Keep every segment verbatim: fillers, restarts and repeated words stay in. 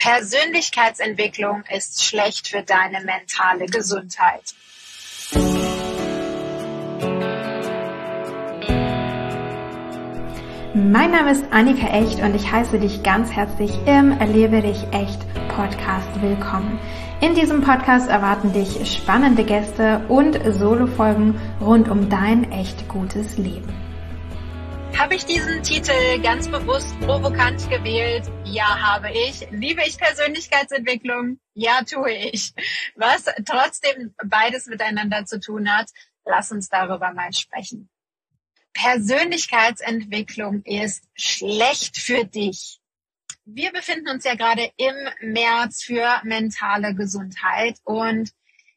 Persönlichkeitsentwicklung ist schlecht für deine mentale Gesundheit. Mein Name ist Annika Echt und ich heiße dich ganz herzlich im Erlebe dich echt Podcast willkommen. In diesem Podcast erwarten dich spannende Gäste und Solo-Folgen rund um dein echt gutes Leben. Habe ich diesen Titel ganz bewusst provokant gewählt? Ja, habe ich. Liebe ich Persönlichkeitsentwicklung? Ja, tue ich. Was trotzdem beides miteinander zu tun hat, lass uns darüber mal sprechen. Persönlichkeitsentwicklung ist schlecht für dich. Wir befinden uns ja gerade im März für mentale Gesundheit und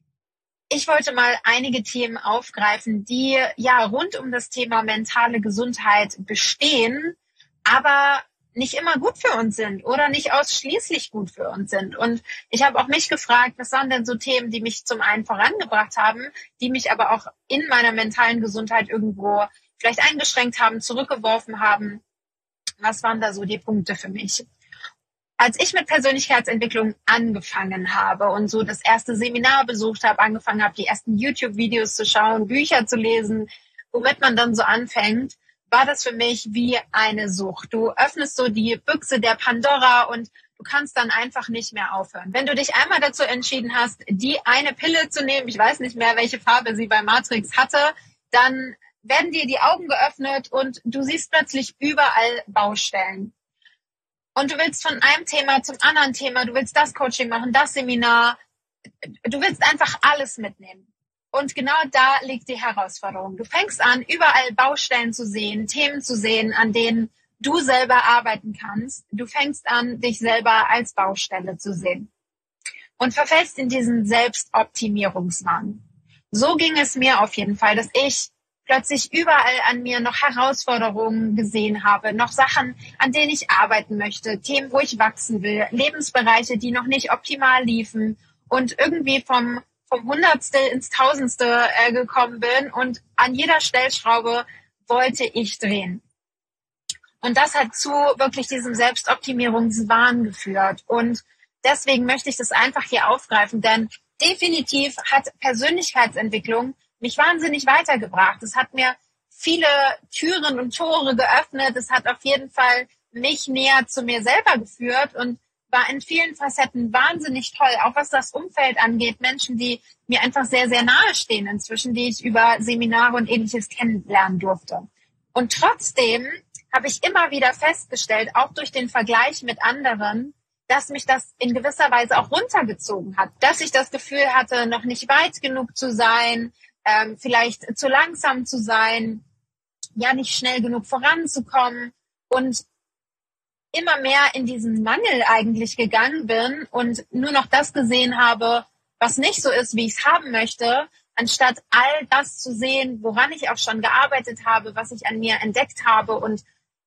ich wollte mal einige Themen aufgreifen, die ja rund um das Thema mentale Gesundheit bestehen, aber nicht immer gut für uns sind oder nicht ausschließlich gut für uns sind. Und ich habe auch mich gefragt, was waren denn so Themen, die mich zum einen vorangebracht haben, die mich aber auch in meiner mentalen Gesundheit irgendwo vielleicht eingeschränkt haben, zurückgeworfen haben. Was waren da so die Punkte für mich? Als ich mit Persönlichkeitsentwicklung angefangen habe und so das erste Seminar besucht habe, angefangen habe, die ersten YouTube-Videos zu schauen, Bücher zu lesen, womit man dann so anfängt, war das für mich wie eine Sucht. Du öffnest so die Büchse der Pandora und du kannst dann einfach nicht mehr aufhören. Wenn du dich einmal dazu entschieden hast, die eine Pille zu nehmen, ich weiß nicht mehr, welche Farbe sie bei Matrix hatte, dann werden dir die Augen geöffnet und du siehst plötzlich überall Baustellen. Und du willst von einem Thema zum anderen Thema, du willst das Coaching machen, das Seminar, du willst einfach alles mitnehmen. Und genau da liegt die Herausforderung. Du fängst an, überall Baustellen zu sehen, Themen zu sehen, an denen du selber arbeiten kannst. Du fängst an, dich selber als Baustelle zu sehen und verfällst in diesen Selbstoptimierungswahn. So ging es mir auf jeden Fall, dass ich plötzlich überall an mir noch Herausforderungen gesehen habe, noch Sachen, an denen ich arbeiten möchte, Themen, wo ich wachsen will, Lebensbereiche, die noch nicht optimal liefen und irgendwie vom, vom Hundertstel ins Tausendstel äh, gekommen bin und an jeder Stellschraube wollte ich drehen. Und das hat zu wirklich diesem Selbstoptimierungswahn geführt. Und deswegen möchte ich das einfach hier aufgreifen, denn definitiv hat Persönlichkeitsentwicklung mich wahnsinnig weitergebracht. Es hat mir viele Türen und Tore geöffnet. Es hat auf jeden Fall mich näher zu mir selber geführt und war in vielen Facetten wahnsinnig toll. Auch was das Umfeld angeht, Menschen, die mir einfach sehr, sehr nahe stehen inzwischen, die ich über Seminare und Ähnliches kennenlernen durfte. Und trotzdem habe ich immer wieder festgestellt, auch durch den Vergleich mit anderen, dass mich das in gewisser Weise auch runtergezogen hat. Dass ich das Gefühl hatte, noch nicht weit genug zu sein, Ähm, vielleicht zu langsam zu sein, ja nicht schnell genug voranzukommen und immer mehr in diesen Mangel eigentlich gegangen bin und nur noch das gesehen habe, was nicht so ist, wie ich es haben möchte, anstatt all das zu sehen, woran ich auch schon gearbeitet habe, was ich an mir entdeckt habe und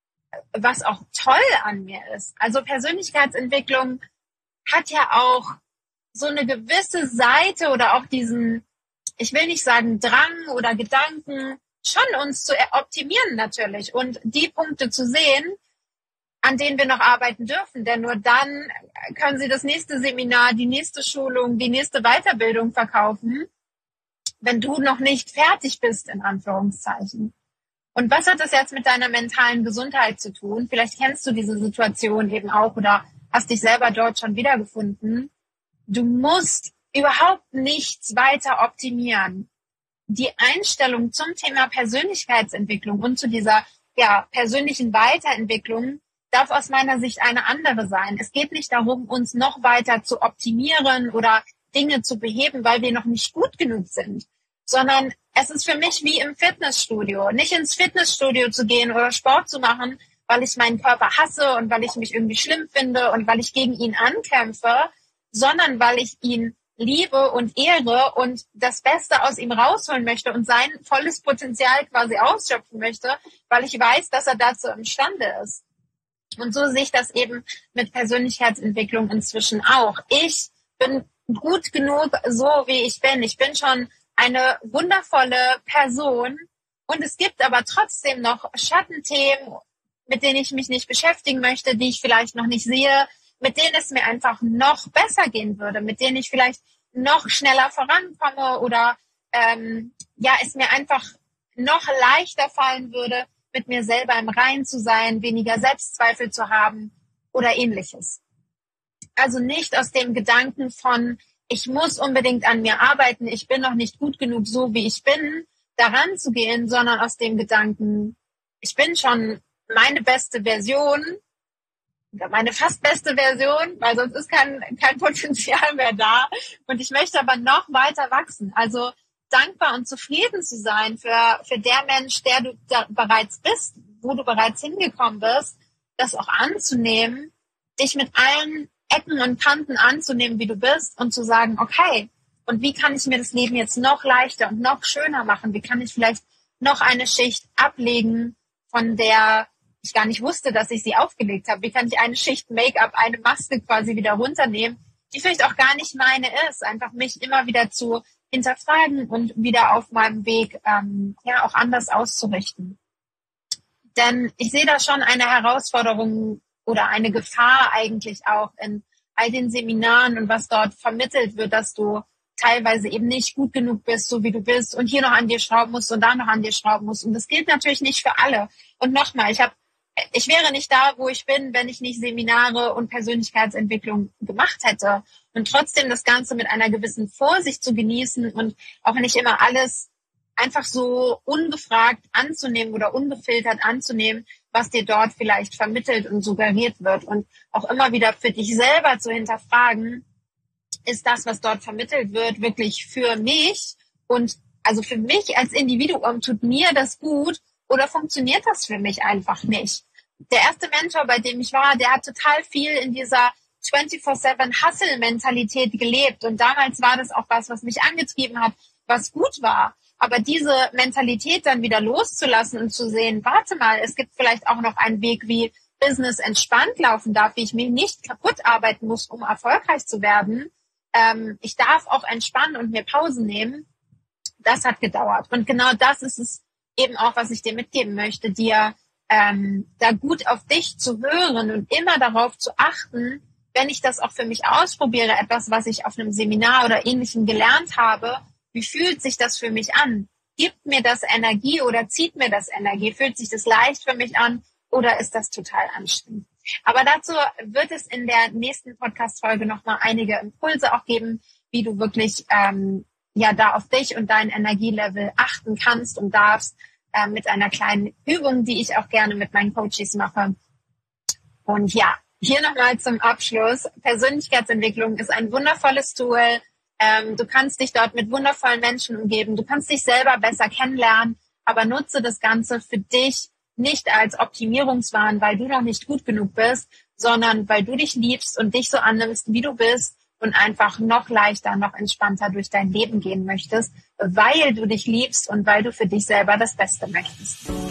was auch toll an mir ist. Also Persönlichkeitsentwicklung hat ja auch so eine gewisse Seite oder auch diesen, ich will nicht sagen Drang oder Gedanken, schon uns zu optimieren natürlich und die Punkte zu sehen, an denen wir noch arbeiten dürfen. Denn nur dann können Sie das nächste Seminar, die nächste Schulung, die nächste Weiterbildung verkaufen, wenn du noch nicht fertig bist, in Anführungszeichen. Und was hat das jetzt mit deiner mentalen Gesundheit zu tun? Vielleicht kennst du diese Situation eben auch oder hast dich selber dort schon wiedergefunden. Du musst überhaupt nichts weiter optimieren. Die Einstellung zum Thema Persönlichkeitsentwicklung und zu dieser ja, persönlichen Weiterentwicklung darf aus meiner Sicht eine andere sein. Es geht nicht darum, uns noch weiter zu optimieren oder Dinge zu beheben, weil wir noch nicht gut genug sind, sondern es ist für mich wie im Fitnessstudio. Nicht ins Fitnessstudio zu gehen oder Sport zu machen, weil ich meinen Körper hasse und weil ich mich irgendwie schlimm finde und weil ich gegen ihn ankämpfe, sondern weil ich ihn liebe und ehre und das Beste aus ihm rausholen möchte und sein volles Potenzial quasi ausschöpfen möchte, weil ich weiß, dass er dazu imstande ist. Und so sehe ich das eben mit Persönlichkeitsentwicklung inzwischen auch. Ich bin gut genug, so wie ich bin. Ich bin schon eine wundervolle Person und es gibt aber trotzdem noch Schattenthemen, mit denen ich mich nicht beschäftigen möchte, die ich vielleicht noch nicht sehe, mit denen es mir einfach noch besser gehen würde, mit denen ich vielleicht noch schneller vorankomme oder ähm, ja, es mir einfach noch leichter fallen würde, mit mir selber im Reinen zu sein, weniger Selbstzweifel zu haben oder ähnliches. Also nicht aus dem Gedanken von, ich muss unbedingt an mir arbeiten, ich bin noch nicht gut genug, so wie ich bin, daran zu gehen, sondern aus dem Gedanken, ich bin schon meine beste Version, oder meine fast beste Version, weil sonst ist kein, kein Potenzial mehr da. Und ich möchte aber noch weiter wachsen. Also dankbar und zufrieden zu sein für, für der Mensch, der du da bereits bist, wo du bereits hingekommen bist, das auch anzunehmen, dich mit allen Ecken und Kanten anzunehmen, wie du bist und zu sagen, okay, und wie kann ich mir das Leben jetzt noch leichter und noch schöner machen? Wie kann ich vielleicht noch eine Schicht ablegen, von der ich gar nicht wusste, dass ich sie aufgelegt habe? Wie kann ich eine Schicht Make-up, eine Maske quasi wieder runternehmen, die vielleicht auch gar nicht meine ist? Einfach mich immer wieder zu hinterfragen und wieder auf meinem Weg ähm, ja auch anders auszurichten. Denn ich sehe da schon eine Herausforderung oder eine Gefahr eigentlich auch in all den Seminaren und was dort vermittelt wird, dass du teilweise eben nicht gut genug bist, so wie du bist und hier noch an dir schrauben musst und da noch an dir schrauben musst. Und das gilt natürlich nicht für alle. Und nochmal, ich habe Ich wäre nicht da, wo ich bin, wenn ich nicht Seminare und Persönlichkeitsentwicklung gemacht hätte. Und trotzdem das Ganze mit einer gewissen Vorsicht zu genießen und auch nicht immer alles einfach so ungefragt anzunehmen oder ungefiltert anzunehmen, was dir dort vielleicht vermittelt und suggeriert wird. Und auch immer wieder für dich selber zu hinterfragen, ist das, was dort vermittelt wird, wirklich für mich? Und also für mich als Individuum, tut mir das gut? Oder funktioniert das für mich einfach nicht? Der erste Mentor, bei dem ich war, der hat total viel in dieser vierundzwanzig sieben Hustle-Mentalität gelebt. Und damals war das auch was, was mich angetrieben hat, was gut war. Aber diese Mentalität dann wieder loszulassen und zu sehen, warte mal, es gibt vielleicht auch noch einen Weg, wie Business entspannt laufen darf, wie ich mich nicht kaputt arbeiten muss, um erfolgreich zu werden. Ähm, ich darf auch entspannen und mir Pausen nehmen. Das hat gedauert. Und genau das ist es eben auch, was ich dir mitgeben möchte, dir ähm, da gut auf dich zu hören und immer darauf zu achten, wenn ich das auch für mich ausprobiere, etwas, was ich auf einem Seminar oder Ähnlichem gelernt habe, wie fühlt sich das für mich an? Gibt mir das Energie oder zieht mir das Energie? Fühlt sich das leicht für mich an oder ist das total anstrengend? Aber dazu wird es in der nächsten Podcast-Folge nochmal einige Impulse auch geben, wie du wirklich ähm, ja da auf dich und dein Energielevel achten kannst und darfst, äh, mit einer kleinen Übung, die ich auch gerne mit meinen Coaches mache. Und ja, hier nochmal zum Abschluss. Persönlichkeitsentwicklung ist ein wundervolles Tool. Ähm, du kannst dich dort mit wundervollen Menschen umgeben. Du kannst dich selber besser kennenlernen, aber nutze das Ganze für dich nicht als Optimierungswahn, weil du noch nicht gut genug bist, sondern weil du dich liebst und dich so annimmst, wie du bist und einfach noch leichter, noch entspannter durch dein Leben gehen möchtest, weil du dich liebst und weil du für dich selber das Beste möchtest.